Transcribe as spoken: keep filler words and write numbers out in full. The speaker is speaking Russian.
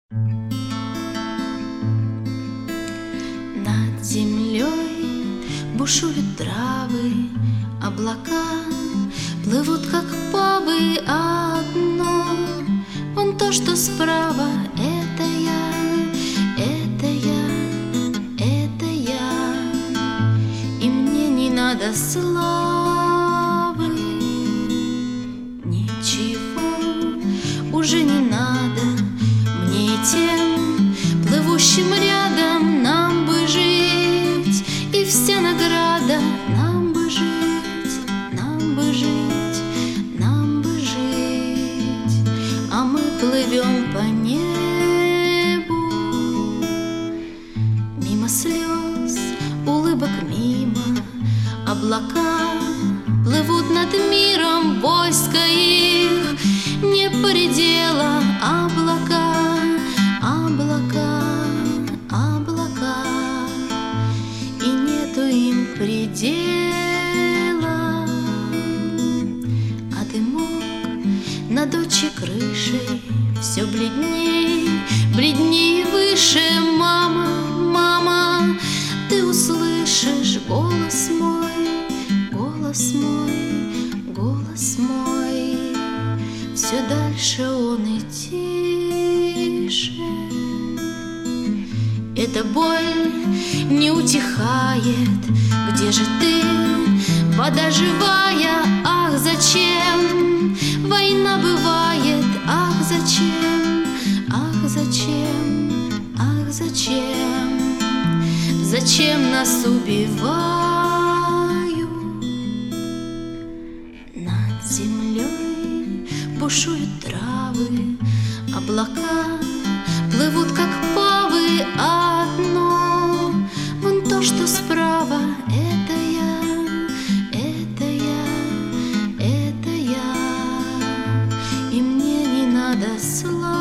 Над землей бушуют травы, облака плывут, как павы, а одно вон то, что справа, это я, это я, это я. И мне не надо славы, ничего уже не надо мне и тем плывущим рядом. Нам бы жить, и вся награда нам бы жить, нам бы жить, нам бы жить. А мы плывем по небу, мимо слез, улыбок мимо. Облака плывут над миром, войско их не поредела. Облака, облака, облака, и нету им предела. А дымок над отчей крышей все бледней, бледней выше. Мама, мама, ты услышишь голос мой, голос мой, голос мой. Все дальше он и тише. Эта боль не утихает. Где же ты, вода живая? Ах, зачем война бывает? Ах, зачем, ах, зачем, ах, зачем? Зачем нас убивают? Над землей бушуют травы, облака плывут, как павы, а одно вон то, что справа, это я, это я, это я. И мне не надо славы,